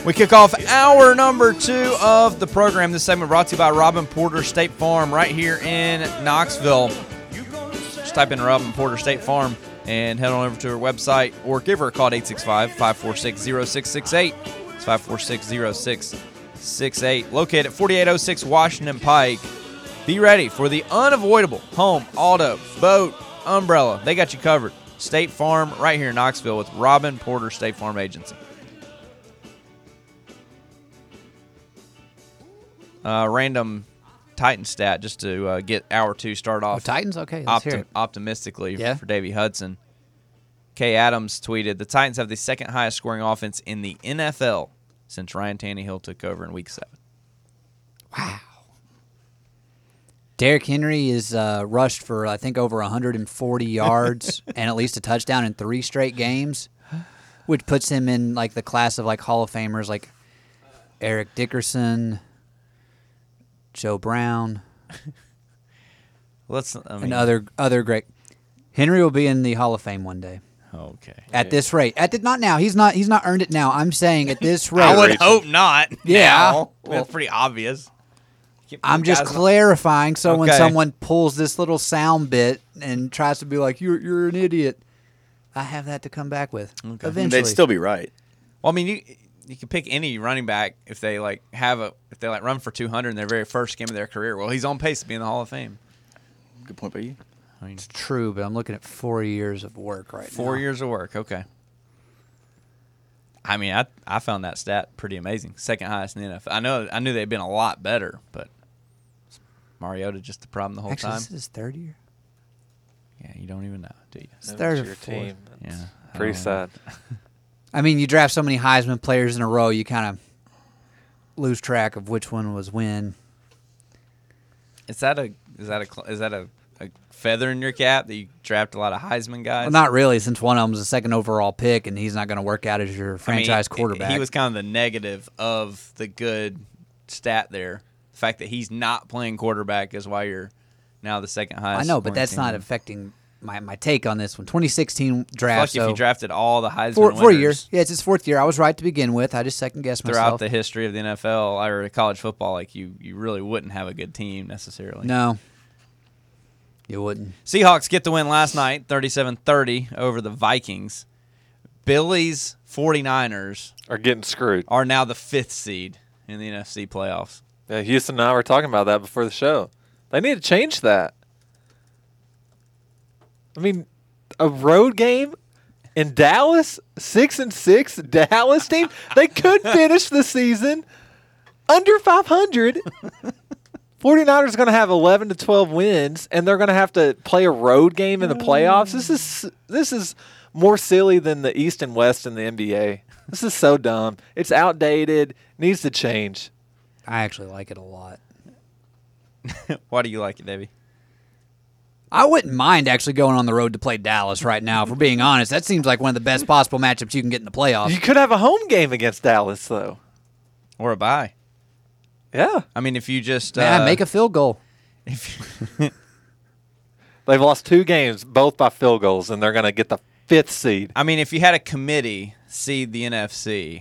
We kick off hour number 2 of the program. This segment brought to you by Robin Porter State Farm right here in Knoxville. Just type in Robin Porter State Farm and head on over to her website or give her a call at 865-546-0668. It's 546-0668. Located at 4806 Washington Pike. Be ready for the unavoidable home, auto, boat, umbrella. They got you covered. State Farm right here in Knoxville with Robin Porter State Farm Agency. Random Titans stat just to get hour 2 started off. Titans? Okay, let's hear it. Optimistically for Davey Hudson. Kay Adams tweeted, the Titans have the second highest scoring offense in the NFL since Ryan Tannehill took over in Week 7. Wow. Derrick Henry is rushed for, I think, over 140 yards and at least a touchdown in 3 straight games, which puts him in like the class of like Hall of Famers like Eric Dickerson, Joe Brown, and other great. Henry will be in the Hall of Fame one day. Okay. At this rate, not now. He's not earned it now. I'm saying at this rate. I would hope not. Yeah, well, that's pretty obvious. I'm just clarifying. So when someone pulls this little sound bit and tries to be like, "You're an idiot," I have that to come back with. Okay. Eventually, they'd still be right. Well, I mean, you can pick any running back if they run for 200 in their very first game of their career. Well, he's on pace to be in the Hall of Fame. Good point by you. I mean, it's true, but I'm looking at 4 years of work right now. 4 years of work, okay. I mean, I found that stat pretty amazing. Second highest in the NFL. I knew they'd been a lot better, but Mariota just the problem the whole time. This is his 3rd year. Yeah, you don't even know, do you? It's 3rd or 4th. Team. Yeah, pretty sad. I mean, you draft so many Heisman players in a row, you kind of lose track of which one was when. Is that a feather in your cap that you draft a lot of Heisman guys? Well, not really, since one of them was a 2nd overall pick, and he's not going to work out as your franchise quarterback. He was kind of the negative of the good stat there. The fact that he's not playing quarterback is why you're now the 2nd highest. I know, but that's not affecting my take on this one. 2016 draft. Plus, if you drafted all the Heisman winners 4 years. Yeah, it's his 4th year. I was right to begin with. I just second-guessed myself. Throughout the history of the NFL or college football, like you really wouldn't have a good team necessarily. No. You wouldn't. Seahawks get the win last night, 37-30 over the Vikings. Billy's 49ers are getting screwed. Are now the 5th seed in the NFC playoffs. Yeah, Houston and I were talking about that before the show. They need to change that. I mean, a road game in Dallas, 6-6 Dallas team, they could finish the season under 500. 49ers are going to have 11 to 12 wins, and they're going to have to play a road game in the playoffs. This is more silly than the East and West in the NBA. This is so dumb. It's outdated. Needs to change. I actually like it a lot. Why do you like it, Davey? I wouldn't mind actually going on the road to play Dallas right now, if we're being honest. That seems like one of the best possible matchups you can get in the playoffs. You could have a home game against Dallas, though. Or a bye. Yeah. I mean, if you just... make a field goal. They've lost 2 games, both by field goals, and they're going to get the 5th seed. I mean, if you had a committee seed the NFC,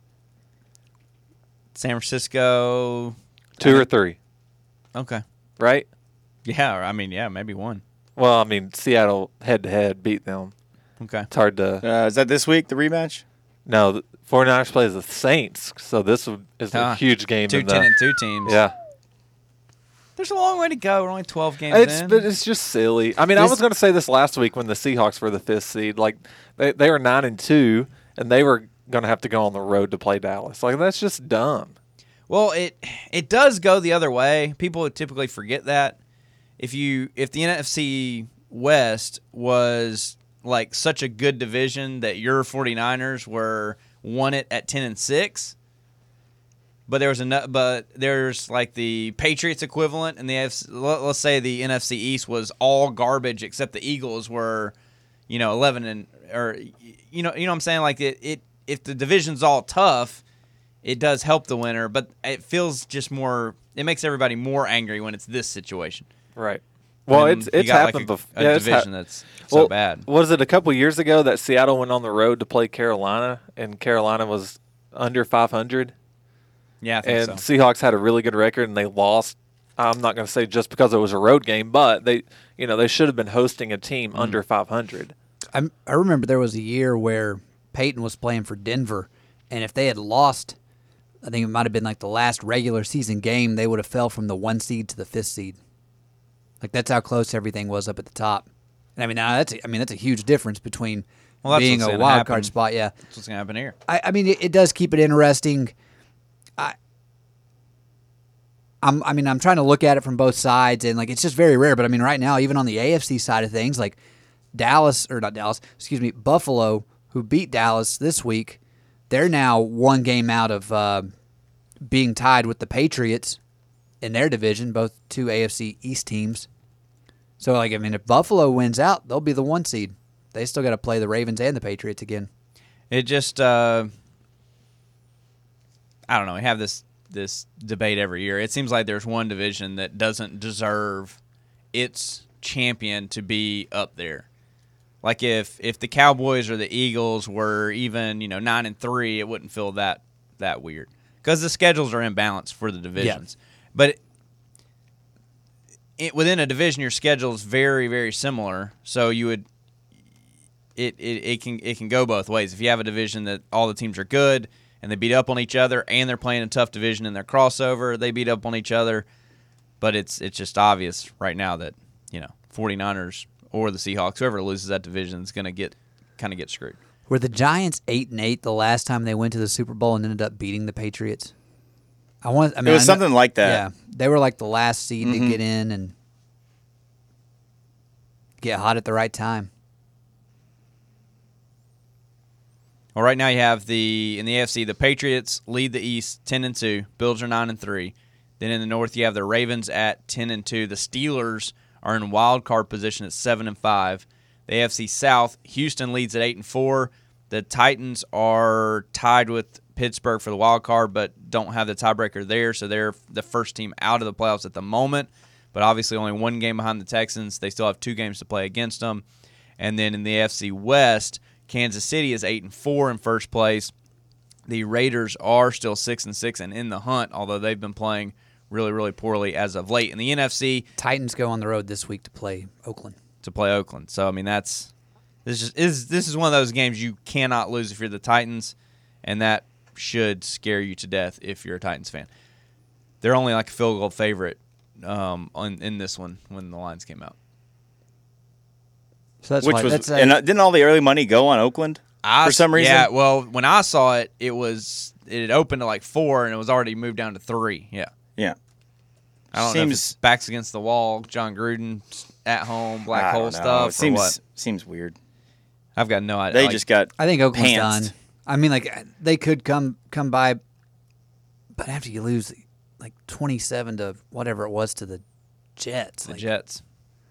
San Francisco... 2 or 3. Okay. Right? Yeah, I mean, maybe 1. Well, I mean, Seattle head-to-head beat them. Okay. It's hard to... Is that this week, the rematch? No, the 49ers plays the Saints, so this is a huge game. 2 10-2 teams. Yeah. There's a long way to go. We're only 12 games in. But it's just silly. I mean, I was going to say this last week when the Seahawks were the 5th seed. Like, they were 9-2, and they were going to have to go on the road to play Dallas. Like, that's just dumb. Well, it does go the other way. People typically forget that. If the NFC West was like such a good division that your 49ers won it at 10-6, but there's like the Patriots equivalent, and the AFC, let's say the NFC East was all garbage except the Eagles were, 11 or you know what I'm saying, like it if the division's all tough, it does help the winner, but it feels just more. It makes everybody more angry when it's this situation. Right. Well, it's happened before. A division that's so bad. Was it a couple years ago that Seattle went on the road to play Carolina, and Carolina was under 500. Yeah, I think And so. Seahawks had a really good record, and they lost. I'm not going to say just because it was a road game, but they should have been hosting a team under 500. I remember there was a year where Peyton was playing for Denver, and if they had lost, I think it might have been like the last regular season game, they would have fell from the 1 seed to the 5th seed. Like that's how close everything was up at the top. And I mean, now that's a huge difference between Well, that's being what's a gonna wild happen. card spot. Yeah, That's what's going to happen here. I mean, it does keep it interesting. I'm trying to look at it from both sides, and like it's just very rare. But I mean, right now, even on the AFC side of things, like Buffalo, who beat Dallas this week, they're now 1 game out of being tied with the Patriots in their division, both 2 AFC East teams. So, like, I mean, if Buffalo wins out, they'll be the 1 seed. They still got to play the Ravens and the Patriots again. It just, I don't know. We have this debate every year. It seems like there's one division that doesn't deserve its champion to be up there. Like if the Cowboys or the Eagles were even 9-3, it wouldn't feel that weird because the schedules are imbalanced for the divisions. Yeah. But within a division, your schedule is very, very similar. So you would it can go both ways. If you have a division that all the teams are good and they beat up on each other, and they're playing a tough division in their crossover, they beat up on each other. But it's just obvious right now that 49ers or the Seahawks, whoever loses that division, is going to kind of get screwed. Were the Giants 8-8 the last time they went to the Super Bowl and ended up beating the Patriots? It was something like that. Yeah, they were like the last seed to get in and get hot at the right time. Well, right now you have in the AFC, the Patriots lead the East 10-2. Bills are 9-3. Then in the North, you have the Ravens at 10-2. The Steelers are in wild card position at 7-5. The AFC South, Houston leads at 8-4. The Titans are tied with Pittsburgh for the wild card, but don't have the tiebreaker there, so they're the first team out of the playoffs at the moment. But obviously, only 1 game behind the Texans. They still have 2 games to play against them. And then in the AFC West, Kansas City is 8-4 in first place. The Raiders are still 6-6 and in the hunt, although they've been playing really, really poorly as of late. In the NFC, Titans go on the road this week to play Oakland. So I mean, this is one of those games you cannot lose if you're the Titans, and that should scare you to death if you're a Titans fan. They're only like a field goal favorite in this one when the lines came out. So and didn't all the early money go on Oakland for some reason? Yeah, well, when I saw it, it had opened to like 4 and it was already moved down to 3. Yeah. Yeah. I don't know if it's backs against the wall, John Gruden at home, black hole stuff. Seems weird. I've got no idea. They just got I think Oakland's pantsed. done. I mean, like they could come by, but after you lose like 27 to whatever it was to the Jets. The Jets.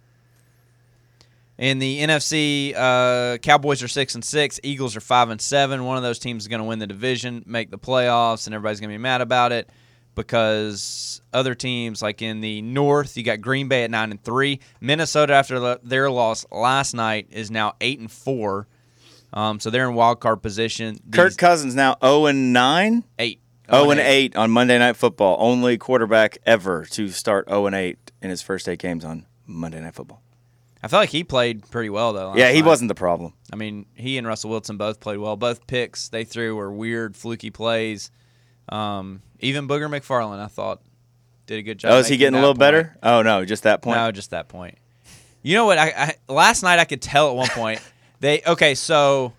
In the NFC, Cowboys are 6-6. Eagles are 5-7. One of those teams is going to win the division, make the playoffs, and everybody's going to be mad about it because other teams, like in the North, you got Green Bay at 9-3. Minnesota, after their loss last night, is now 8-4. So they're in wild card position. Kirk Cousins now 0-9. 8. 0-8 on Monday Night Football. Only quarterback ever to start 0-8 in his first 8 games on Monday Night Football. I feel like he played pretty well, though. Yeah, he wasn't the problem. I mean, he and Russell Wilson both played well. Both picks they threw were weird, fluky plays. Even Booger McFarland, I thought, did a good job. Oh, is he getting a little better? Oh, no, just that point? No, just that point. You know what? I last night I could tell at one point. So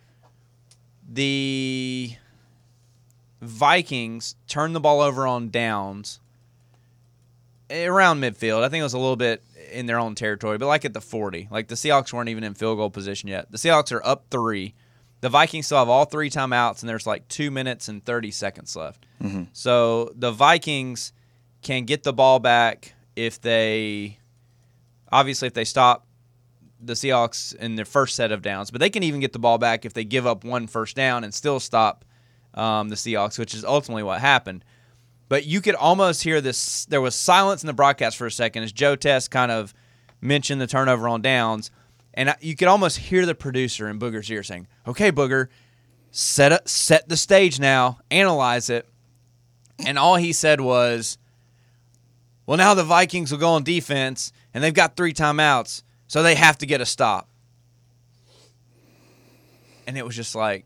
the Vikings turned the ball over on downs around midfield. I think it was a little bit in their own territory, but like at the 40. Like the Seahawks weren't even in field goal position yet. The Seahawks are up 3. The Vikings still have all 3 timeouts, and there's like 2 minutes and 30 seconds left. Mm-hmm. So the Vikings can get the ball back if they stop the Seahawks in their first set of downs. But they can even get the ball back if they give up 1 first down and still stop the Seahawks, which is ultimately what happened. But you could almost hear this. There was silence in the broadcast for a second as Joe Test kind of mentioned the turnover on downs. And you could almost hear the producer in Booger's ear saying, "Okay, Booger, set the stage now, analyze it. And all he said was, well, now the Vikings will go on defense, and they've got 3 timeouts, so they have to get a stop. And it was just like,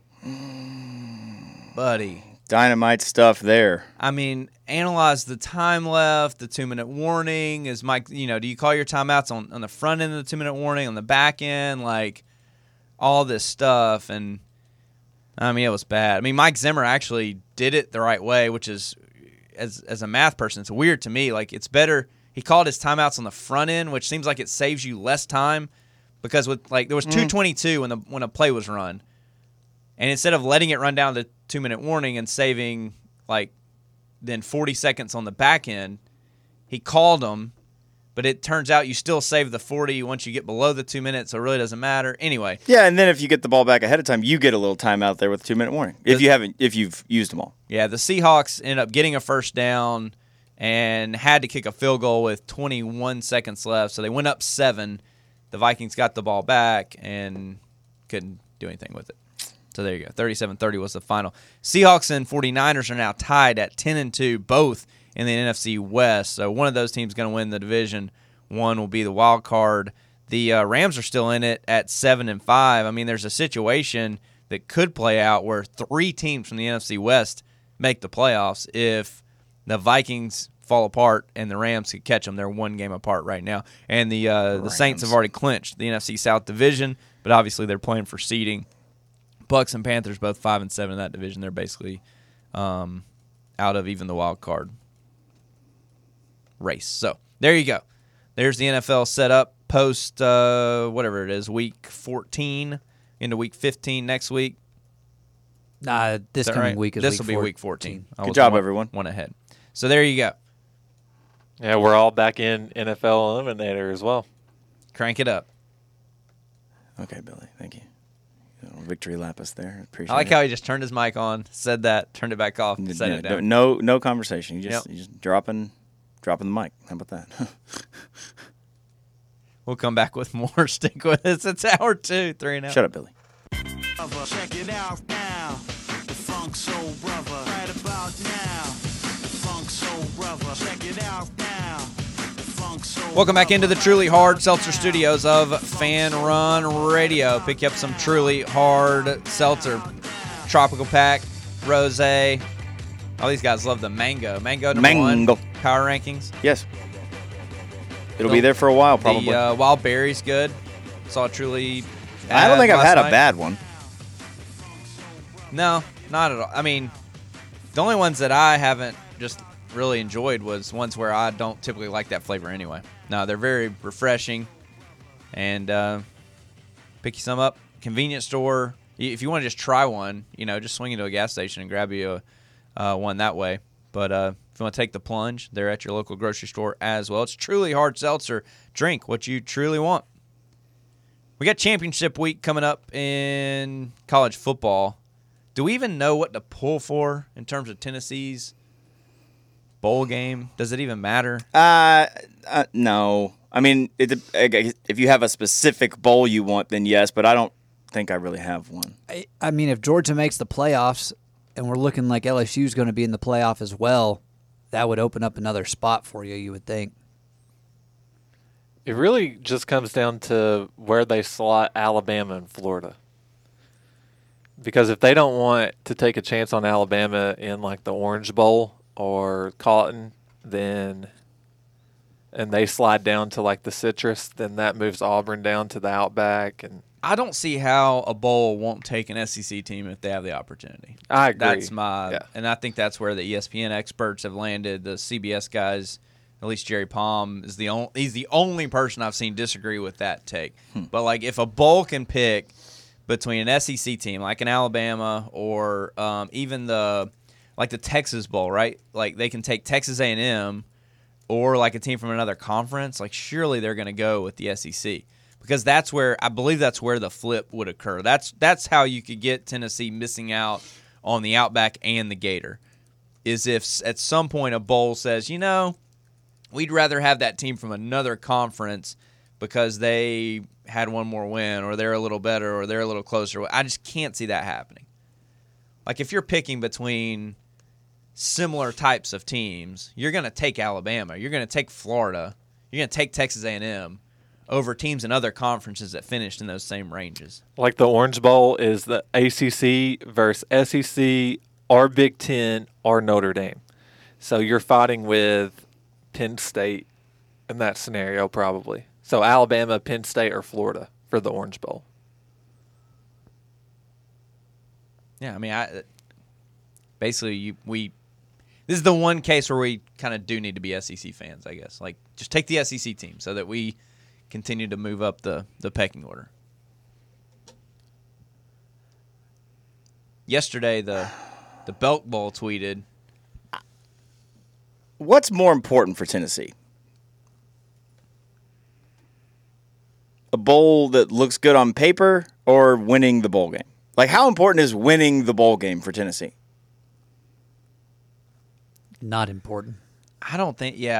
buddy. Dynamite stuff there. I mean, analyze the time left, the 2-minute warning. Is Mike, do you call your timeouts on the front end of the 2-minute warning, on the back end, like all this stuff? And I mean, it was bad. I mean, Mike Zimmer actually did it the right way, which is, as a math person, it's weird to me. Like, it's better. He called his timeouts on the front end, which seems like it saves you less time, because there was 2:22 when a play was run. And instead of letting it run down the 2-minute warning and saving then 40 seconds on the back end, he called them, but it turns out you still save the 40 once you get below the 2 minutes, so it really doesn't matter. Anyway. Yeah, and then if you get the ball back ahead of time, you get a little timeout there with a 2-minute warning if you've used them all. Yeah, the Seahawks ended up getting a first down and had to kick a field goal with 21 seconds left, so they went up 7. The Vikings got the ball back and couldn't do anything with it. So there you go. 37-30 was the final. Seahawks and 49ers are now tied at 10-2, both in the NFC West. So one of those teams is going to win the division. One will be the wild card. The Rams are still in it at 7-5. I mean, there's a situation that could play out where 3 teams from the NFC West make the playoffs if the Vikings fall apart and the Rams could catch them. They're 1 game apart right now. And the Saints have already clinched the NFC South division, but obviously they're playing for seeding. Bucks and Panthers both 5-7 in that division. They're basically out of even the wild card race. So there you go. There's the NFL set up post whatever it is, week 14 into week 15 next week. This coming right? week is this will be week 14. Good job, everyone. One ahead. So there you go. Yeah, we're all back in NFL Eliminator as well. Crank it up. Okay, Billy. Thank you. Victory lap us there. Appreciate I like it. how he just turned his mic on, said that, turned it back off, set it down. No conversation. You just dropping the mic. How about that? We'll come back with more. Stick with us. It's hour 2, 3 and out. Shut up, Billy. Check it out now. The Funk Soul Brother. Right about now. The Funk Soul Brother. Check it out now. The Funk Soul Welcome back into the Brother. Truly Hard Seltzer Studios of Fan Run Radio. Pick you up some Truly Hard Seltzer. Tropical Pack, Rosé. All these guys love the mango. Mango number 1. Power rankings. Yes. It'll be there for a while, probably. The Wild Berry's good. Saw Truly. I don't think I've had last a night. bad one. No, not at all. I mean, the only ones that I haven't just really enjoyed was ones where I don't typically like that flavor anyway. No, they're very refreshing. And pick you some up. Convenience store. If you want to just try one, just swing into a gas station and grab you one that way. But if you want to take the plunge, they're at your local grocery store as well. It's Truly Hard Seltzer. Drink what you truly want. We got championship week coming up in college football. Do we even know what to pull for in terms of Tennessee's bowl game? Does it even matter? No. I mean, if you have a specific bowl you want, then yes, but I don't think I really have one. I mean, if Georgia makes the playoffs and we're looking like LSU's going to be in the playoff as well, that would open up another spot for you would think. It really just comes down to where they slot Alabama and Florida. Because if they don't want to take a chance on Alabama in like the Orange Bowl or Cotton, and they slide down to like the Citrus, then that moves Auburn down to the Outback. And I don't see how a bowl won't take an SEC team if they have the opportunity. I agree. That's and I think that's where the ESPN experts have landed. The CBS guys, at least Jerry Palm, he's the only person I've seen disagree with that take. But like if a bowl can pick between an SEC team like an Alabama or even the Texas Bowl, right? Like they can take Texas A&M or like a team from another conference. Like surely they're going to go with the SEC because I believe that's where the flip would occur. That's how you could get Tennessee missing out on the Outback and the Gator. Is if at some point a bowl says, we'd rather have that team from another conference because they had one more win or they're a little better or they're a little closer. I just can't see that happening. like if you're picking between similar types of teams, you're going to take Alabama, you're going to take Florida, you're going to take Texas A&M over teams in other conferences that finished in those same ranges. Like the Orange Bowl is the ACC versus SEC or Big Ten or Notre Dame. So you're fighting with Penn State in that scenario probably. So Alabama, Penn State, or Florida for the Orange Bowl. Yeah, I mean, this is the one case where we kind of do need to be SEC fans, I guess. Like, just take the SEC team so that we continue to move up the pecking order. Yesterday, the Belk Bowl tweeted, What's more important for Tennessee? A bowl that looks good on paper or winning the bowl game? Like, how important is winning the bowl game for Tennessee? Not important. I don't.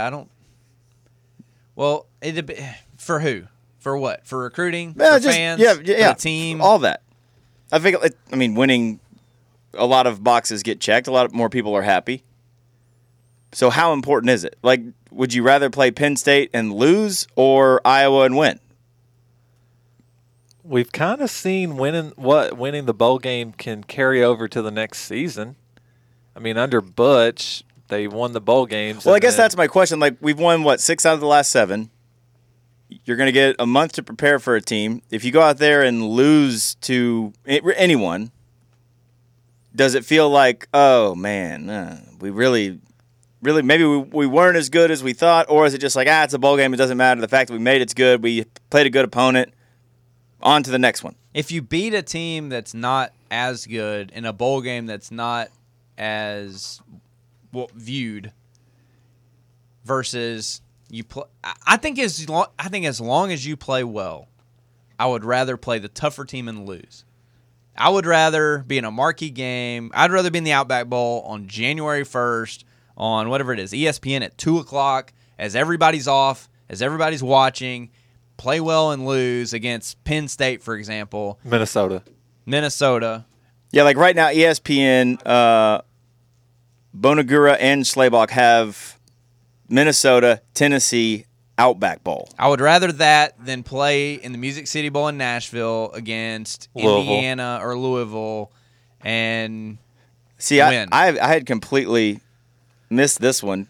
Well, for who? For what? For recruiting? Yeah, for fans? yeah, For the team? all that. I think. I mean, winning, a lot of boxes get checked. A lot more people are happy. So, how important is it? Like, would you rather play Penn State and lose or Iowa and win? We've kind of seen winning the bowl game can carry over to the next season. I mean, under Butch, they won the bowl games. Well, I guess that's my question. Like, we've won, 6 out of the last 7. You're going to get a month to prepare for a team. If you go out there and lose to anyone, does it feel like, oh, man, we really, maybe we weren't as good as we thought? Or is it just like, it's a bowl game, it doesn't matter. The fact that we made it's good. We played a good opponent. On to the next one. If you beat a team that's not as good in a bowl game that's not as viewed versus you play, I think as long as you play well, I would rather play the tougher team and lose. I would rather be in a marquee game. I'd rather be in the Outback Bowl on January 1st on whatever it is, ESPN at 2:00 as everybody's off, as everybody's watching. Play well and lose against Penn State, for example. Minnesota. Yeah, like right now, ESPN, Bonagura and Schlabach have Minnesota, Tennessee, Outback Bowl. I would rather that than play in the Music City Bowl in Nashville against Indiana or Louisville and win. I had completely missed this one.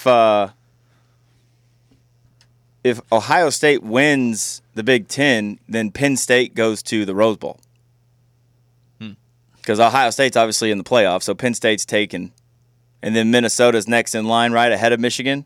If Ohio State wins the Big Ten, then Penn State goes to the Rose Bowl. Because Ohio State's obviously in the playoffs, so Penn State's taken. And then Minnesota's next in line, right, ahead of Michigan?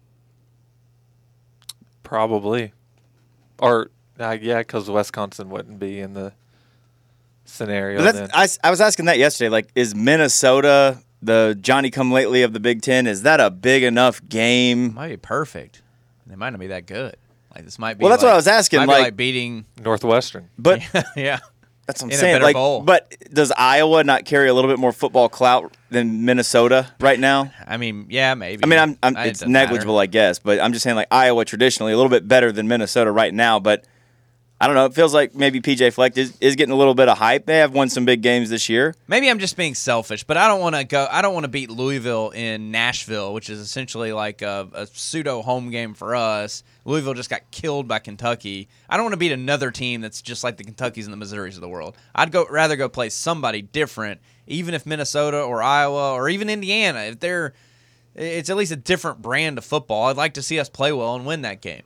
Probably. Or, yeah, because Wisconsin wouldn't be in the scenario then. I was asking that yesterday. Like, is Minnesota the Johnny-come-lately of the Big Ten? Is that a big enough game? Might be perfect. They might not be that good. Like this might be. Well, that's what I was asking. Might be like beating Northwestern. But yeah, that's what I'm in saying. a better bowl. But does Iowa not carry a little bit more football clout than Minnesota right now? I mean, yeah, maybe. I mean, it's negligible, I guess. But I'm just saying, like Iowa traditionally a little bit better than Minnesota right now. But I don't know. It feels like maybe PJ Fleck is getting a little bit of hype. They have won some big games this year. Maybe I'm just being selfish, but I don't want to go. I don't want to beat Louisville in Nashville, which is essentially like a pseudo home game for us. Louisville just got killed by Kentucky. I don't want to beat another team that's just like the Kentuckys and the Missouris of the world. I'd rather go play somebody different, even if Minnesota or Iowa or even Indiana. If it's at least a different brand of football. I'd like to see us play well and win that game.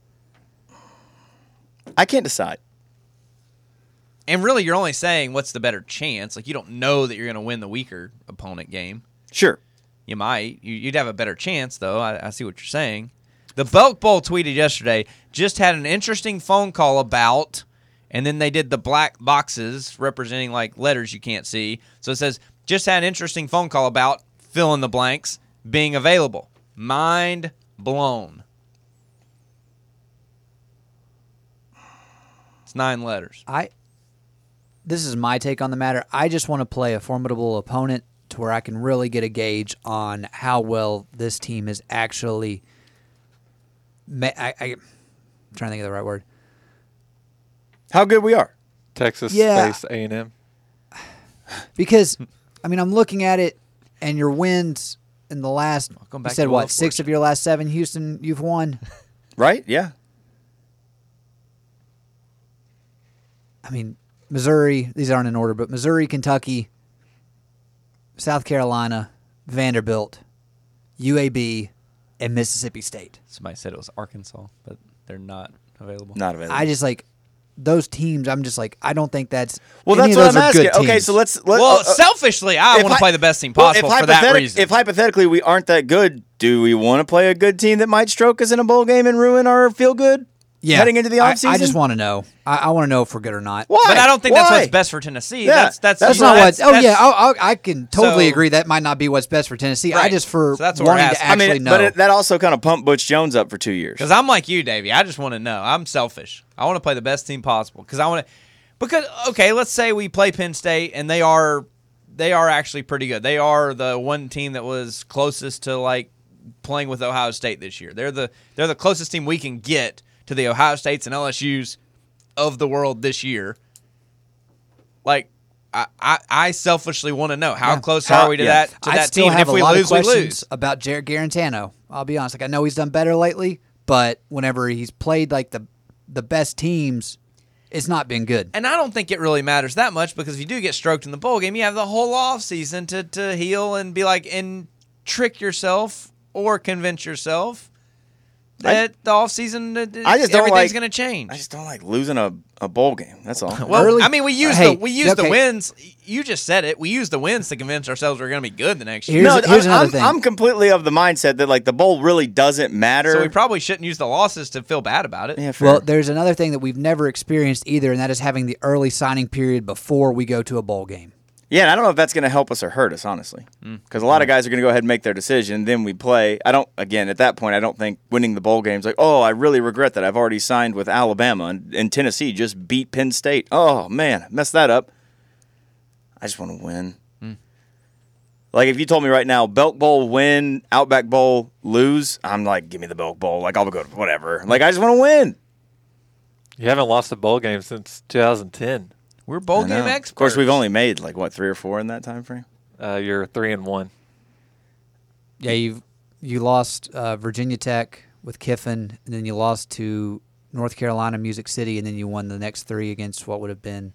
I can't decide. And really, you're only saying what's the better chance. Like, you don't know that you're going to win the weaker opponent game. Sure. You might. You'd have a better chance, though. I see what you're saying. The Belk Bowl tweeted yesterday, just had an interesting phone call about, and then they did the black boxes representing, like, letters you can't see. So it says, just had an interesting phone call about, fill in the blanks, being available. Mind blown. It's 9 letters. This is my take on the matter. I just want to play a formidable opponent to where I can really get a gauge on how well this team is actually. I'm trying to think of the right word. How good we are. Texas Yeah. Space A&M. Because I mean, I'm looking at it, and your wins in the last, Going you back said to what, Wheel of 6 of your last 7, Houston, you've won? Right? Yeah. I mean, Missouri, these aren't in order, but Missouri, Kentucky, South Carolina, Vanderbilt, UAB, and Mississippi State. Somebody said it was Arkansas, but they're not available. Not available. I just like those teams. I'm just like, I don't think that's. well, any that's of what those I'm are asking. good Okay, teams. so let's Well, selfishly, I if want to hy- play the best team well, possible for that reason. If hypothetically we aren't that good, do we want to play a good team that might stroke us in a bowl game and ruin our feel good heading into the offseason? I just want to know. I want to know if we're good or not. Why? But I don't think that's Why? what's best for Tennessee. Yeah, That's That's not what. Oh that's- yeah, I can totally So- agree. That might not be what's best for Tennessee. I Right. just for So that's what we're wanting to asking. actually I mean, know. but that also kind of pumped Butch Jones up for 2 years. Because I'm like you, Davey. I just want to know. I'm selfish. I want to play the best team possible. Because okay, let's say we play Penn State and they are actually pretty good. They are the one team that was closest to like playing with Ohio State this year. They're the closest team we can get to the Ohio States and LSU's of the world this year. Like I selfishly want to know how close are we to yeah. that to I that still team. And have if a we lot lose, of we questions lose. about Jarrett Garantano. I'll be honest. Like I know he's done better lately, but whenever he's played like the best teams, it's not been good. And I don't think it really matters that much because if you do get stroked in the bowl game, you have the whole offseason to heal and be like and trick yourself or convince yourself that the offseason I just don't everything's like- going to change. I just don't like losing a bowl game. That's all. Well, Early- I mean, we use Hey, the okay. wins. You just said it. We use the wins to convince ourselves we're going to be good the next year. Here's another thing. I'm completely of the mindset that like the bowl really doesn't matter. So we probably shouldn't use the losses to feel bad about it. yeah, fair. Well, there's another thing that we've never experienced either, and that is having the early signing period before we go to a bowl game. Yeah, and I don't know if that's going to help us or hurt us, honestly. Because a lot of guys are going to go ahead and make their decision, then we play. Again, at that point, I don't think winning the bowl game's like, oh, I really regret that I've already signed with Alabama and Tennessee just beat Penn State. Oh, man, messed that up. I just want to win. Like, if you told me right now, Belk Bowl win, Outback Bowl lose, I'm like, give me the Belk Bowl. Like, I'll go to whatever. Like, I just want to win. You haven't lost a bowl game since 2010. We're bowl I game know. experts. Of course, we've only made, 3 or 4 in that time frame? You're 3-1. Yeah, you lost Virginia Tech with Kiffin, and then you lost to North Carolina, Music City, and then you won the next 3 against what would have been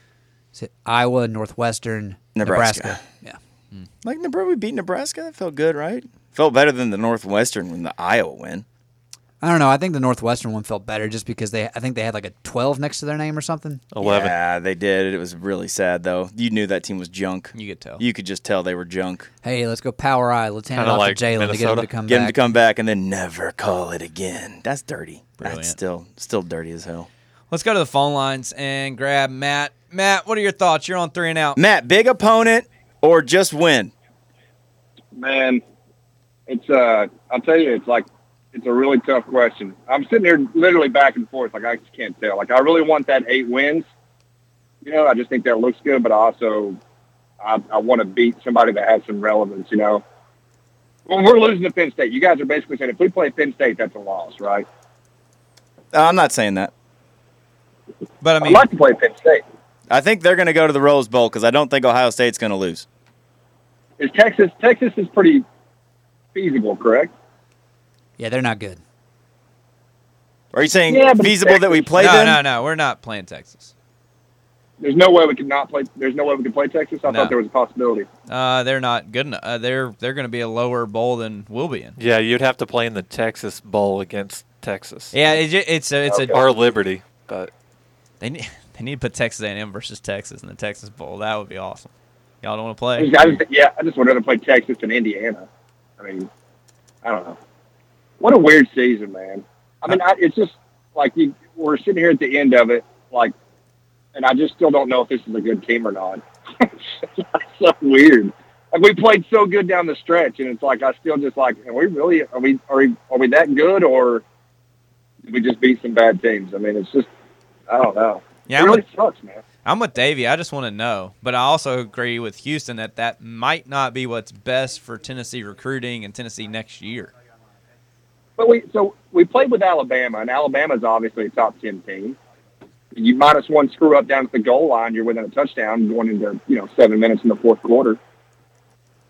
Iowa, Northwestern, Nebraska. Yeah. Like, we beat Nebraska. That felt good, right? Felt better than the Northwestern when the Iowa win. I don't know. I think the Northwestern one felt better just because I think they had like a 12 next to their name or something. 11. Yeah, they did. It was really sad, though. You knew that team was junk. You could tell. You could just tell they were junk. Hey, let's go Power Eye. Let's hand it Kinda off like to Jalen to get him Minnesota. to come Get back. them to come back and then never call it again. That's dirty. Brilliant. That's still dirty as hell. Let's go to the phone lines and grab Matt. Matt, what are your thoughts? You're on 3 and out. Matt, big opponent or just win? Man, I'll tell you, it's a really tough question. I'm sitting here literally back and forth. Like, I just can't tell. Like, I really want that 8 wins. I just think that looks good, but I want to beat somebody that has some relevance, When we're losing to Penn State, you guys are basically saying if we play Penn State, that's a loss, right? I'm not saying that. But I I'd mean, like to play Penn State. I think they're going to go to the Rose Bowl because I don't think Ohio State's going to lose. Is Texas is pretty feasible, correct? Yeah, they're not good. Are you saying Yeah, but feasible that we play no, them? no, we're not playing Texas. There's no way we could not play. There's no way we could play Texas. I No. thought there was a possibility. They're not good enough. They're going to be a lower bowl than we'll be in. Yeah, you'd have to play in the Texas Bowl against Texas. Yeah, it's Okay. Or Liberty, but they need to put Texas A&M versus Texas in the Texas Bowl. That would be awesome. Y'all don't want to I play? just would rather play Texas than Indiana. I mean, I don't know. What a weird season, man. I mean, it's just like we're sitting here at the end of it, and I just still don't know if this is a good team or not. It's so weird. Like, we played so good down the stretch, and it's like I still just are we that good, or did we just beat some bad teams? I mean, it's just I don't know. Yeah, it really sucks, man. I'm with Davey. I just want to know. But I also agree with Houston that might not be what's best for Tennessee recruiting and Tennessee next year. But we played with Alabama, and Alabama's obviously a top 10 team. You -1 screw up down at the goal line, you're within a touchdown going into 7 minutes in the fourth quarter.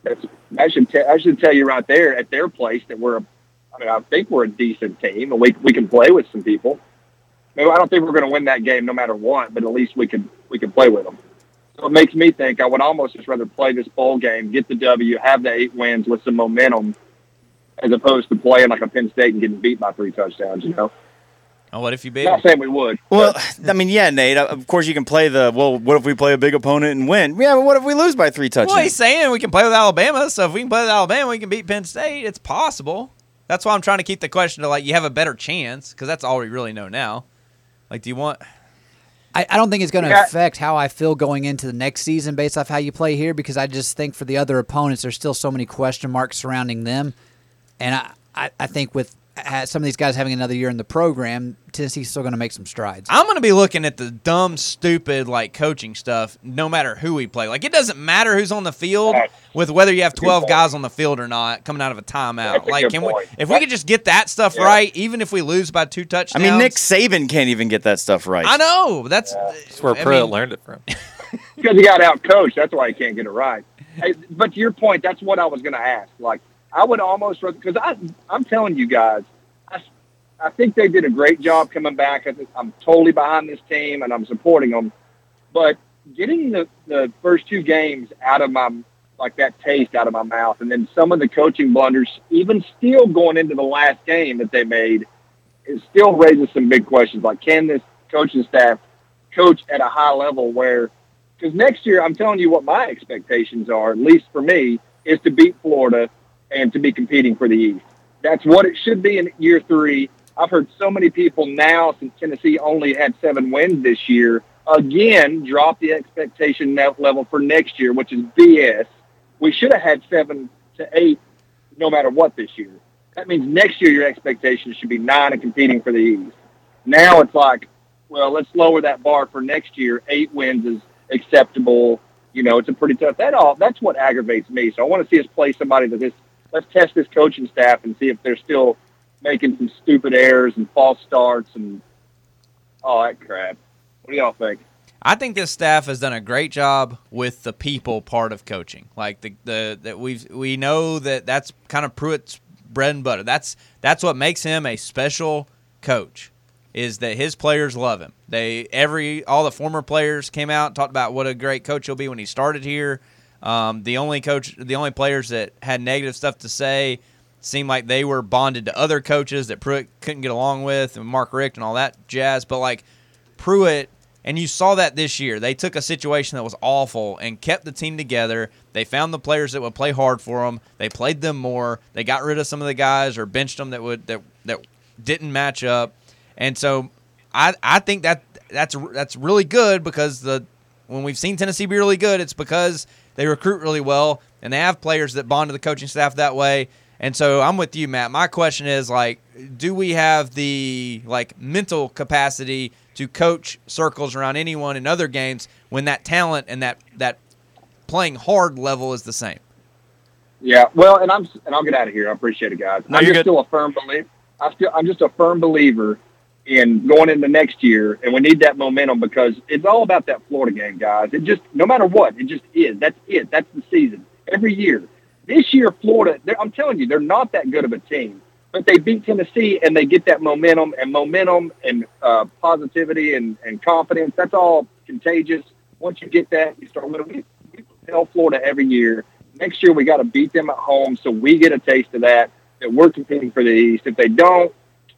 I should tell you right there at their place that I think we're a decent team and we can play with some people. Maybe I don't think we're going to win that game no matter what, but at least we can play with them. So it makes me think I would almost just rather play this bowl game, get the W, have the 8 wins with some momentum, as opposed to playing like a Penn State and getting beat by 3 touchdowns. Oh, what if you beat Not them? saying we would. Well, I mean, yeah, Nate. Of course, you can play what if we play a big opponent and win? Yeah, but what if we lose by 3 touchdowns? Well, he's saying we can play with Alabama, so if we can play with Alabama, we can beat Penn State. It's possible. That's why I'm trying to keep the question to, you have a better chance, because that's all we really know now. Do you want... I don't think it's going to affect how I feel going into the next season based off how you play here, because I just think for the other opponents, there's still so many question marks surrounding them. And I think with some of these guys having another year in the program, Tennessee's still going to make some strides. I'm going to be looking at the dumb, stupid, coaching stuff no matter who we play. It doesn't matter who's on the field with whether you have 12 guys on the field or not coming out of a timeout. If we could just get that stuff right, even if we lose by 2 touchdowns. I mean, Nick Saban can't even get that stuff right. I know. That's where Pruitt learned it from. Because he got out-coached. That's why he can't get it right. Hey, but to your point, that's what I was going to ask. I would almost – because I'm telling you guys, I think they did a great job coming back. I'm totally behind this team, and I'm supporting them. But getting the first 2 games out of my – that taste out of my mouth, and then some of the coaching blunders, even still going into the last game that they made, it still raises some big questions. Can this coaching staff coach at a high level where – because next year, I'm telling you what my expectations are, at least for me, is to beat Florida and to be competing for the East. That's what it should be in year 3. I've heard so many people now, since Tennessee only had 7 wins this year, again, drop the expectation level for next year, which is BS. We should have had 7 to 8 no matter what this year. That means next year your expectations should be 9 and competing for the East. Now it's let's lower that bar for next year. 8 wins is acceptable. It's a pretty tough. That's what aggravates me. So I want to see us play somebody let's test this coaching staff and see if they're still making some stupid errors and false starts and all that crap. What do y'all think? I think this staff has done a great job with the people part of coaching. That we know that's kind of Pruitt's bread and butter. That's what makes him a special coach, is that his players love him. All the former players came out and talked about what a great coach he'll be when he started here. The only players that had negative stuff to say seemed like they were bonded to other coaches that Pruitt couldn't get along with, and Mark Richt and all that jazz. But Pruitt, and you saw that this year, they took a situation that was awful and kept the team together. They found the players that would play hard for them. They played them more. They got rid of some of the guys or benched them that didn't match up. And so I think that's really good, because when we've seen Tennessee be really good, it's because they recruit really well and they have players that bond to the coaching staff that way. And so I'm with you, Matt. My question is, do we have the mental capacity to coach circles around anyone in other games when that talent and that playing hard level is the same? Yeah, well, and I'll get out of here. I appreciate it, guys. No, I'm you're good. still a firm believer. I'm just a firm believer in going into next year, and we need that momentum, because it's all about that Florida game, guys. It just, no matter what, it just is. That's it. That's the season. Every year. This year, Florida, I'm telling you, they're not that good of a team. But they beat Tennessee, and they get that momentum and positivity and confidence. That's all contagious. Once you get that, you start winning. We tell Florida every year, next year we got to beat them at home so we get a taste of that we're competing for the East. If they don't,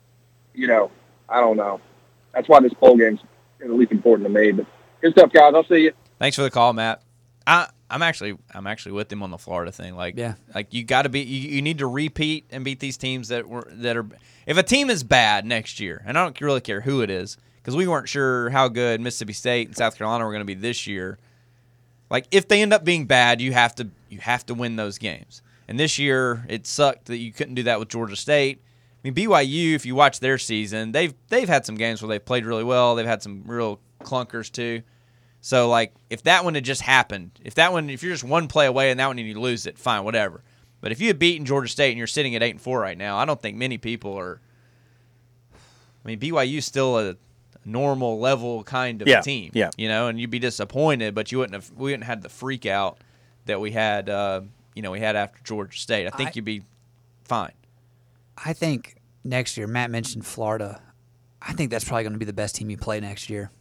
I don't know. That's why this bowl game's at least important to me. But good stuff, guys. I'll see you. Thanks for the call, Matt. I'm actually with him on the Florida thing. You got to be. You need to repeat and beat these teams that are. If a team is bad next year, and I don't really care who it is, because we weren't sure how good Mississippi State and South Carolina were going to be this year. If they end up being bad, you have to win those games. And this year, it sucked that you couldn't do that with Georgia State. I mean, BYU, if you watch their season, they've had some games where they've played really well. They've had some real clunkers too. So, if that one had just happened, if you're just one play away and that one and you lose it, fine, whatever. But if you had beaten Georgia State and you're sitting at 8-4 right now, I don't think many people are. I mean, BYU's still a normal level kind of team, and you'd be disappointed, but we wouldn't have had the freak out that we had, we had after Georgia State. I think you'd be fine. I think next year, Matt mentioned Florida. I think that's probably going to be the best team you play next year.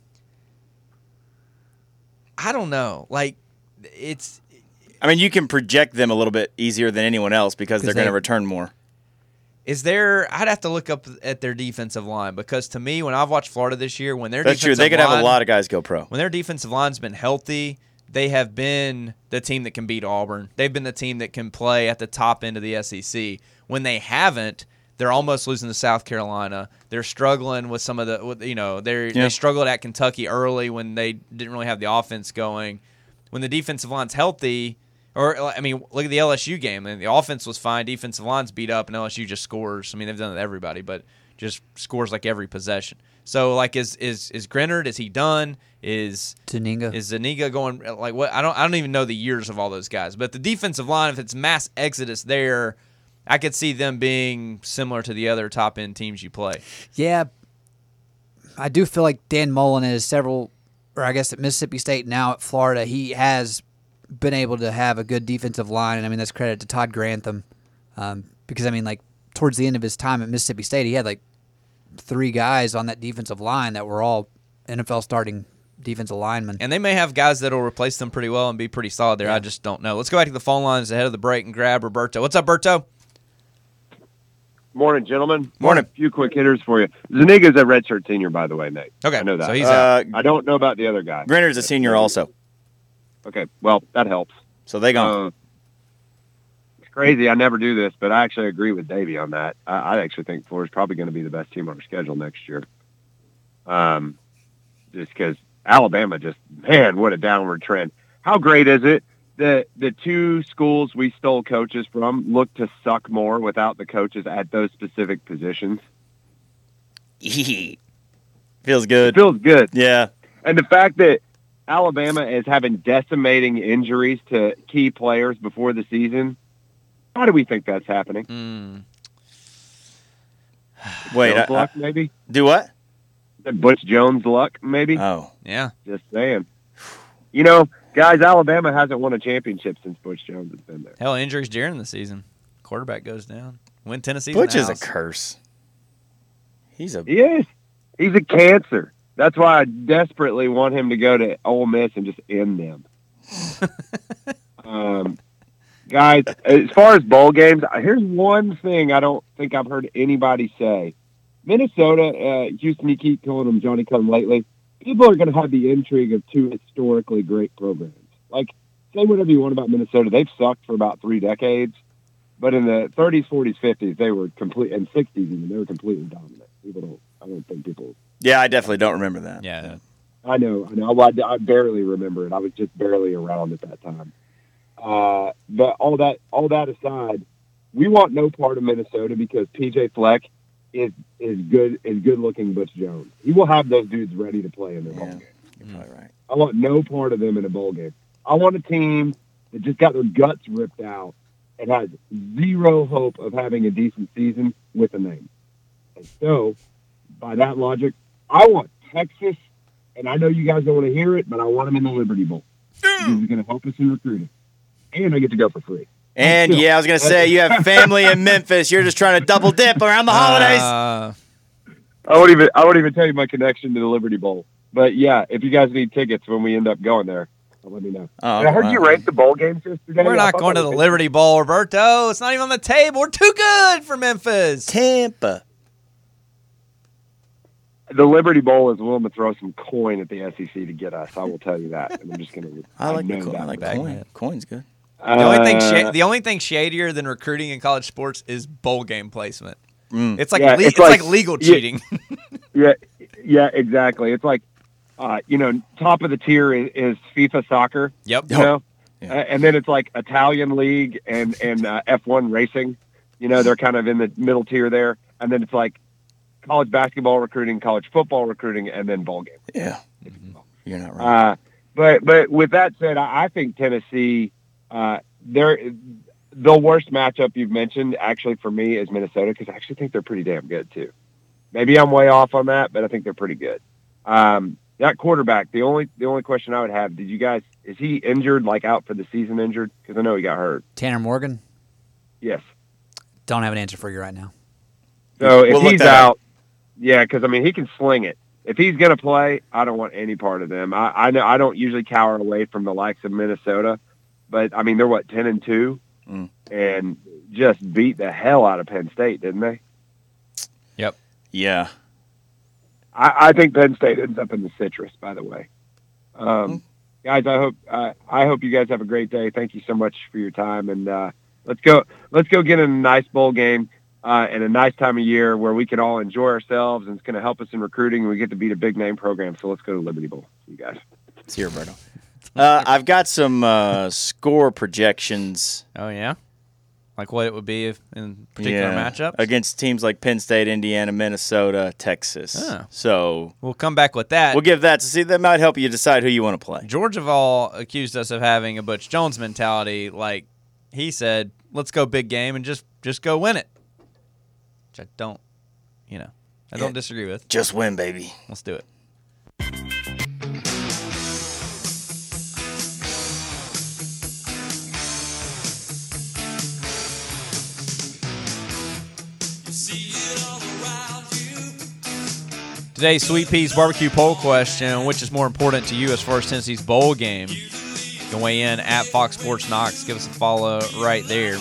I don't know. Like, it's I mean, you can project them a little bit easier than anyone else because they're going to return more. Is there? I'd have to look up at their defensive line because to me, when I've watched Florida this year, when their That's true. They could have a lot of guys go pro. When their defensive line's been healthy, they have been the team that can beat Auburn. They've been the team that can play at the top end of the SEC. When they haven't, they're almost losing to South Carolina. They're struggling with some of they struggled at Kentucky early when they didn't really have the offense going. When the defensive line's healthy, look at the LSU game. And the offense was fine. Defensive line's beat up, and LSU just scores. I mean, they've done it to everybody, but just scores like every possession. So, like, is Grenard? Is he done? Is Zuniga going? Like, what? I don't even know the years of all those guys. But the defensive line, if it's mass exodus there, I could see them being similar to the other top end teams you play. Yeah, I do feel like Dan Mullen is at Mississippi State, now at Florida, he has been able to have a good defensive line, and I mean that's credit to Todd Grantham, because I mean like towards the end of his time at Mississippi State, he had like 3 guys on that defensive line that were all NFL starting defensive linemen, and they may have guys that will replace them pretty well and be pretty solid there. Yeah. I just don't know. Let's go back to the phone lines ahead of the break and grab Roberto. What's up, Berto? Morning, gentlemen. Morning. A few quick hitters for you. Zuniga's a redshirt senior, by the way, Nate. Okay, I know that. So he's out. I don't know about the other guy. Grenard's a senior also. Okay, well, that helps. So they gone. It's crazy. I never do this, but I actually agree with Davey on that. I actually think Florida's probably going to be the best team on our schedule next year. Just because Alabama what a downward trend. How great is it that the 2 schools we stole coaches from look to suck more without the coaches at those specific positions? Feels good. It feels good. Yeah. And the fact that Alabama is having decimating injuries to key players before the season, how do we think that's happening? Wait, Jones luck, maybe? Do what? Butch Jones luck, maybe? Oh. Yeah. Just saying. Guys, Alabama hasn't won a championship since Butch Jones has been there. Hell, injuries during the season. Quarterback goes down. Win Tennessee. Butch is a curse. He is. He's a cancer. That's why I desperately want him to go to Ole Miss and just end them. Guys, as far as bowl games, here's one thing I don't think I've heard anybody say. Minnesota, Houston, you keep calling them Johnny Come Lately. People are going to have the intrigue of 2 historically great programs. Like, say whatever you want about Minnesota. They've sucked for about 3 decades. But in the 30s, 40s, 50s, they were complete, and 60s even, they were completely dominant. I don't think people... Yeah, I definitely don't remember that. Yeah. I know. I barely remember it. I was just barely around at that time. But all that aside, we want no part of Minnesota because PJ Fleck is good looking Butch Jones. He will have those dudes ready to play in their bowl game. You're probably right. I want no part of them in a bowl game. I want a team that just got their guts ripped out and has zero hope of having a decent season with a name. And so, by that logic, I want Texas, and I know you guys don't want to hear it, but I want them in the Liberty Bowl. Because it's going to help us in recruiting. And I get to go for free. And, I was going to say, you have family in Memphis. You're just trying to double dip around the holidays. I won't even tell you my connection to the Liberty Bowl. But, yeah, if you guys need tickets when we end up going there, let me know. Oh, I heard you ranked the bowl games yesterday. We're not going to the Liberty Bowl, Roberto. It's not even on the table. We're too good for Memphis. Tampa. The Liberty Bowl is willing to throw some coin at the SEC to get us. I will tell you that. And I'm just going to. I like coin. Coin's good. The only thing shadier than recruiting in college sports is bowl game placement. It's like it's like legal cheating. Yeah, exactly. It's like, top of the tier is FIFA soccer. Yep. And then it's like Italian league and F1 racing. They're kind of in the middle tier there. And then it's like college basketball recruiting, college football recruiting, and then bowl game. Yeah. You're not right. But with that said, I think Tennessee. The worst matchup you've mentioned, actually, for me, is Minnesota, because I actually think they're pretty damn good, too. Maybe I'm way off on that, but I think they're pretty good. that quarterback. The only question I would have: is he injured, like out for the season? Injured? Because I know he got hurt. Tanner Morgan? Yes. Don't have an answer for you right now. So if We'll look he's that out, yeah, because I mean he can sling it. If he's going to play, I don't want any part of them. I know I don't usually cower away from the likes of Minnesota, but I mean they're 10-2, and just beat the hell out of Penn State, didn't they? Yep. Yeah. I think Penn State ends up in the citrus. By the way, guys, I hope you guys have a great day. Thank you so much for your time, and let's go get in a nice bowl game. And a nice time of year where we can all enjoy ourselves, and it's going to help us in recruiting, and we get to beat a big name program. So let's go to Liberty Bowl. See you guys. See you, Roberto. I've got some score projections. Oh, yeah? Like what it would be if in particular matchups? Against teams like Penn State, Indiana, Minnesota, Texas. Oh. So We'll come back with that. we'll give that to see. That might help you decide who you want to play. Georgia Vol accused us of having a Butch Jones mentality. Like he said, let's go big game and just go win it. Which I don't, I don't disagree with. Just win, baby. Let's do it. Today's Sweet Peas Barbecue poll question: which is more important to you as far as Tennessee's bowl game? You can weigh in at Fox Sports Knox. Give us a follow right there.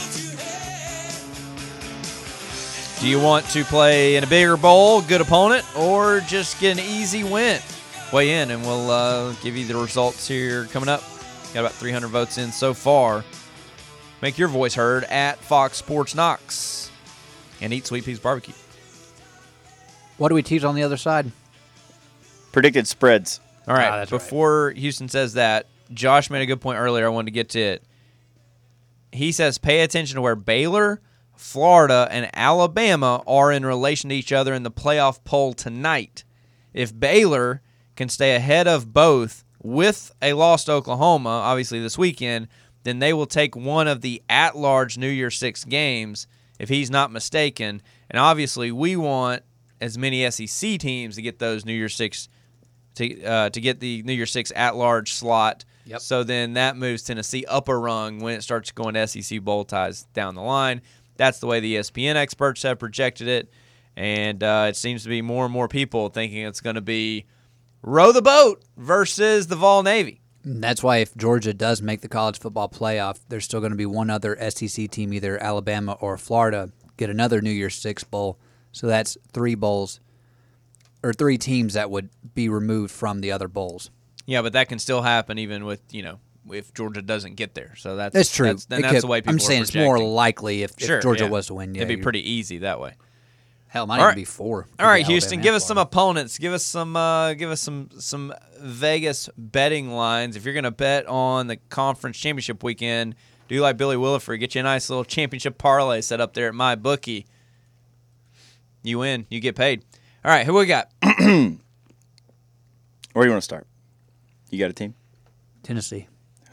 Do you want to play in a bigger bowl, good opponent, or just get an easy win? Weigh in, and we'll give you the results here coming up. Got about 300 votes in so far. Make your voice heard at Fox Sports Knox and eat Sweet Peas Barbecue. What do we teach on the other side? Predicted spreads. All right, that's before Houston says that, Josh made a good point earlier. I wanted to get to it. He says pay attention to where Baylor, Florida, and Alabama are in relation to each other in the playoff poll tonight. If Baylor can stay ahead of both with a loss to Oklahoma, obviously this weekend, then they will take one of the at-large New Year's Six games, if he's not mistaken. And obviously we want as many SEC teams to get those New Year's Six to get the New Year's Six at-large slot. Yep. So then that moves Tennessee up a rung when it starts going to SEC bowl ties down the line. That's the way the ESPN experts have projected it, and it seems to be more and more people thinking it's going to be row the boat versus the Vol Navy. That's why if Georgia does make the college football playoff, there's still going to be one other SEC team, either Alabama or Florida, get another New Year's Six bowl. So that's 3 bowls, or 3 teams that would be removed from the other bowls. Yeah, but that can still happen even with, if Georgia doesn't get there. So that's true. That's the way people I'm saying are it's more projecting. likely if Georgia was to win. Yeah, It'd be pretty easy that way. Hell, it might All even right. be 4. All right, Houston, give us some opponents. Give us some Vegas betting lines. If you're going to bet on the conference championship weekend, do like Billy Williford. Get you a nice little championship parlay set up there at MyBookie. You win. You get paid. All right, who we got? Where do you want to start? You got a team? Tennessee.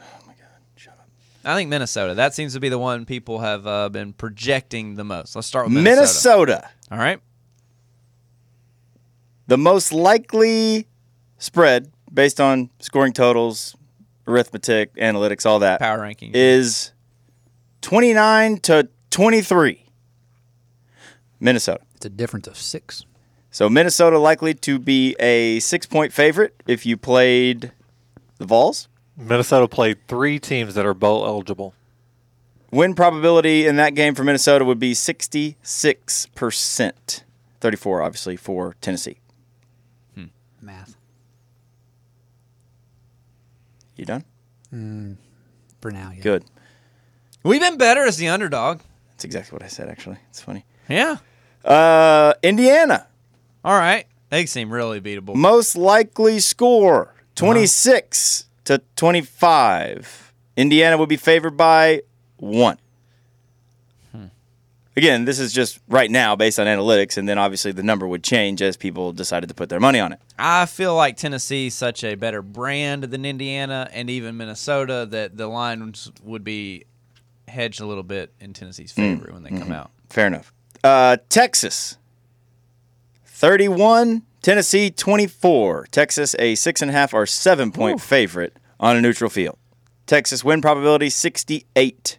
I think Minnesota. That seems to be the one people have been projecting the most. Let's start with Minnesota. All right. The most likely spread based on scoring totals, arithmetic, analytics, all that Power ranking. is 29-23. Minnesota. It's a difference of 6. So Minnesota likely to be a 6-point favorite if you played the Vols. Minnesota played 3 teams that are bowl eligible. Win probability in that game for Minnesota would be 66%. 34, obviously, for Tennessee. Math. You done? For now, yeah. Good. We've been better as the underdog. That's exactly what I said, actually. It's funny. Yeah. Indiana. All right. They seem really beatable. Most likely score 26-25. Indiana would be favored by 1. Again, this is just right now based on analytics, and then obviously the number would change as people decided to put their money on it. I feel like Tennessee is such a better brand than Indiana and even Minnesota that the lines would be hedged a little bit in Tennessee's favor when they come out. Fair enough. Texas, 31-27. Tennessee 24. Texas a 6.5 or 7-point favorite on a neutral field. Texas win probability 68%.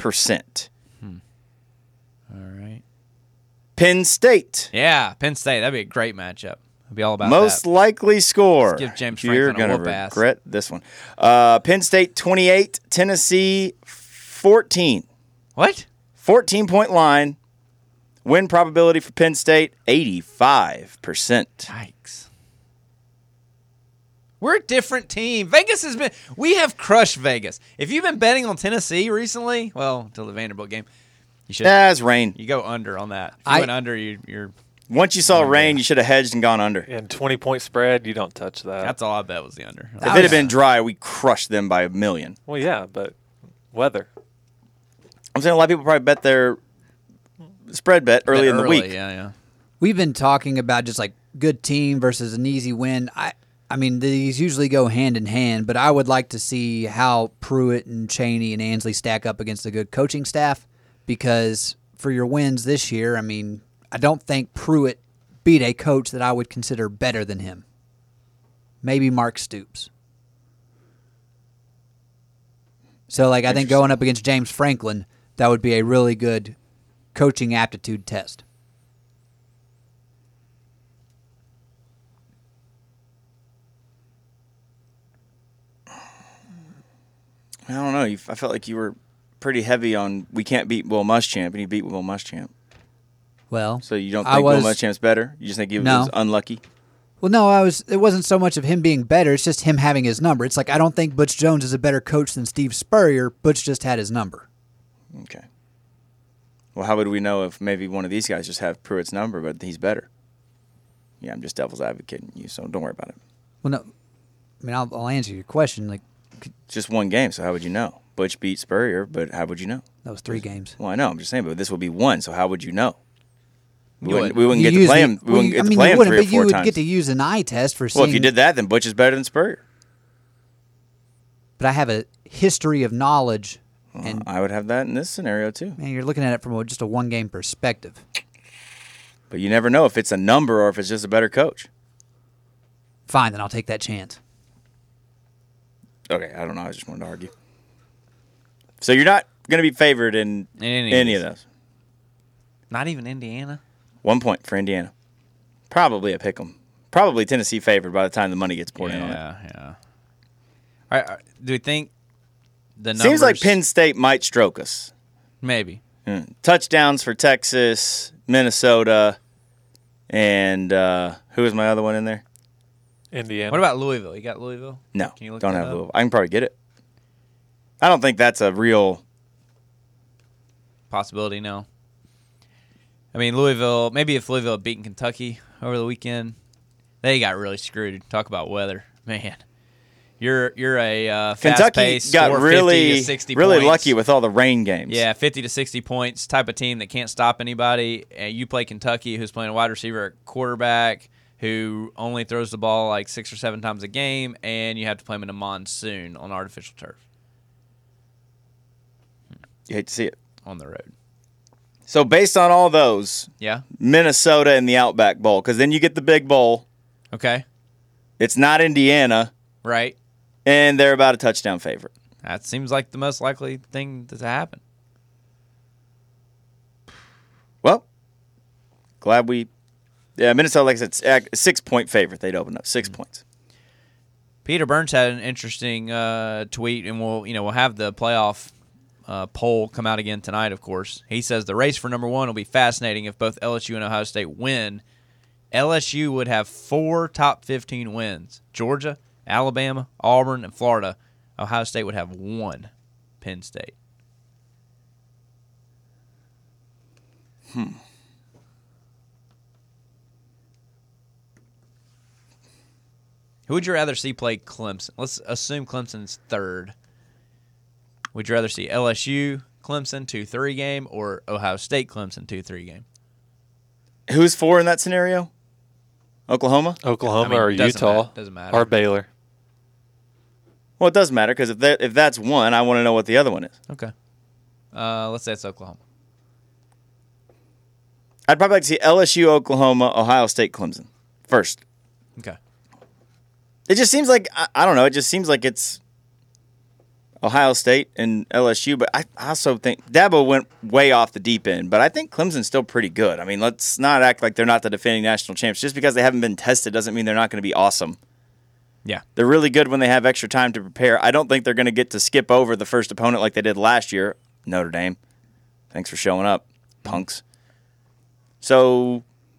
All right. Penn State. Yeah, Penn State. That'd be a great matchup. I'd be all about Most that. likely score. Let's give James You're Franklin a gonna whoop ass. regret this one. Penn State 28. Tennessee 14. What? 14-point line. Win probability for Penn State 85%. Yikes. We're a different team. Vegas has been. We have crushed Vegas. If you've been betting on Tennessee recently, well, until the Vanderbilt game, you should. That's rain. You go under on that. If you went under, you're. Once you saw rain, you should have hedged and gone under. And 20-point spread, you don't touch that. That's all I bet was the under. If it had been dry, we crushed them by 1,000,000. Well, yeah, but weather. I'm saying a lot of people probably bet their spread bet early in the week. Yeah. We've been talking about just like good team versus an easy win. I mean, these usually go hand in hand, but I would like to see how Pruitt and Chaney and Ansley stack up against a good coaching staff, because for your wins this year, I mean, I don't think Pruitt beat a coach that I would consider better than him. Maybe Mark Stoops. So, like, I think going up against James Franklin, that would be a really good coaching aptitude test. I don't know. I felt like you were pretty heavy on we can't beat Will Muschamp, and you beat Will Muschamp. Well, So you don't think Will Muschamp's better? You just think he was unlucky? Well, no, it wasn't so much of him being better. It's just him having his number. It's like I don't think Butch Jones is a better coach than Steve Spurrier. Butch just had his number. Okay. Well, how would we know if maybe one of these guys just have Pruitt's number, but he's better? Yeah, I'm just devil's advocating you, so don't worry about it. Well, no, I mean I'll answer your question. Like Just one game, so how would you know? Butch beat Spurrier, but how would you know? that was 3 games. Well, I know. I'm just saying, but this will be one, so how would you know? We You wouldn't, would. we wouldn't You get to use play the- him. We well, wouldn't get I to mean, play you him wouldn't, 3 or but you 4 would times. get to use an eye test for seeing. Well, if you did that, then Butch is better than Spurrier. But I have a history of knowledge, and I would have that in this scenario too. man, you're looking at it from just a 1-game perspective. But you never know if it's a number or if it's just a better coach. Fine, then I'll take that chance. Okay, I don't know. I just wanted to argue. So you're not going to be favored in any of those. Not even Indiana. 1 point for Indiana. Probably a pick 'em. Probably Tennessee favored by the time the money gets poured in on it. Yeah. All right, do we think the numbers? Seems like Penn State might stroke us. Maybe. Touchdowns for Texas, Minnesota, and who was my other one in there? Indiana. What about Louisville? You got Louisville? No, Can you look don't that have up? Louisville. I can probably get it. I don't think that's a real. Possibility, no. I mean, Louisville, maybe if Louisville had beaten Kentucky over the weekend, they got really screwed. Talk about weather. Man, you're a Kentucky fast-paced, got score 50 to 60 really points. lucky with all the rain games. Yeah, 50 to 60 points type of team that can't stop anybody. And you play Kentucky, who's playing a wide receiver at quarterback, who only throws the ball like 6 or 7 times a game, and you have to play him in a monsoon on artificial turf You hate to see it. on the road. So based on all those, Yeah? Minnesota and the Outback Bowl, because then you get the big bowl. Okay. It's not Indiana, Right. and they're about a touchdown favorite. That seems like the most likely thing to happen. Well, glad we. Yeah, Minnesota, like I said, 6-point favorite. They'd open up 6 points. Peter Burns had an interesting tweet, and we'll have the playoff poll come out again tonight, of course. He says the race for number 1 will be fascinating if both LSU and Ohio State win. LSU would have 4 top 15 wins. Georgia, Alabama, Auburn, and Florida. Ohio State would have 1. Penn State. Who would you rather see play Clemson? Let's assume Clemson's 3rd. Would you rather see LSU Clemson 2-3 game or Ohio State Clemson 2-3 game? Who's 4 in that scenario? Oklahoma? Oklahoma I mean, or it doesn't Utah matter. Doesn't matter. or Baylor. Well, it does matter because if that's 1, I want to know what the other one is. Okay. Let's say it's Oklahoma. I'd probably like to see LSU, Oklahoma, Ohio State, Clemson first. Okay. It just seems like I don't know. It just seems like it's Ohio State and LSU, but I also think Dabo went way off the deep end. But I think Clemson's still pretty good. I mean, let's not act like they're not the defending national champs. Just because they haven't been tested doesn't mean they're not going to be awesome. Yeah. They're really good when they have extra time to prepare. I don't think they're going to get to skip over the first opponent like they did last year, Notre Dame. Thanks for showing up, punks. So,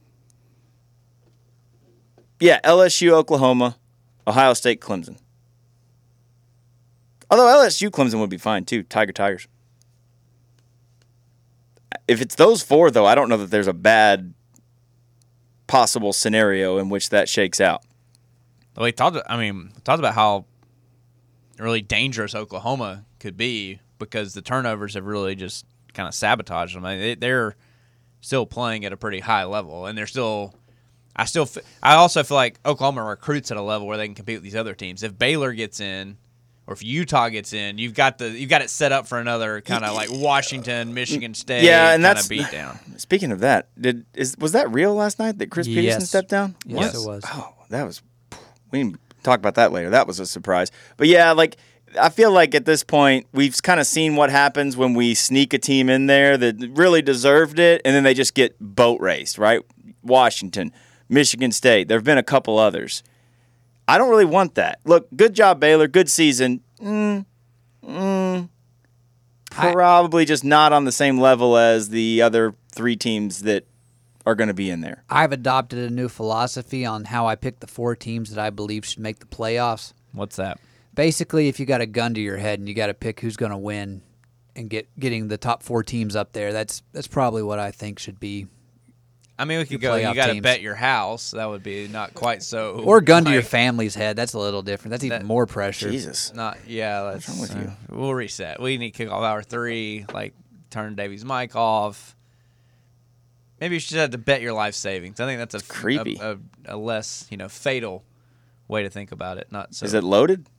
yeah, LSU, Oklahoma, Ohio State, Clemson. Although LSU, Clemson would be fine too. Tigers. If it's those four, though, I don't know that there's a bad possible scenario in which that shakes out. Well, we talked about how really dangerous Oklahoma could be because the turnovers have really just kind of sabotaged them. I mean, they're still playing at a pretty high level, and they're still. I also feel like Oklahoma recruits at a level where they can compete with these other teams. If Baylor gets in, or if Utah gets in, you've got it set up for another kind of like Washington, Michigan State, and that's beat down. Speaking of that, was that real last night that Chris Peterson stepped down? Yes, it was. Oh, that was. We can talk about that later. That was a surprise. But yeah, like I feel like at this point we've kind of seen what happens when we sneak a team in there that really deserved it, and then they just get boat raced, right? Washington, Michigan State. There have been a couple others. I don't really want that. Look, good job, Baylor. Good season. Probably just not on the same level as the other three teams that are going to be in there. I've adopted a new philosophy on how I pick the 4 teams that I believe should make the playoffs. What's that? Basically, if you got a gun to your head and you got to pick who's going to win and getting the top 4 teams up there, that's probably what I think should be. I mean, we could Your go. You playoff got to teams. bet your house. That would be not quite so. Or gun to your like, family's head. That's a little different. That's even more pressure. Jesus. Not yeah. That's, wrong with you? We'll reset. We need kickoff hour 3. Like turn Davy's mic off. Maybe you should have to bet your life savings. I think that's Creepy. a less fatal way to think about it. Not so. Is it loaded?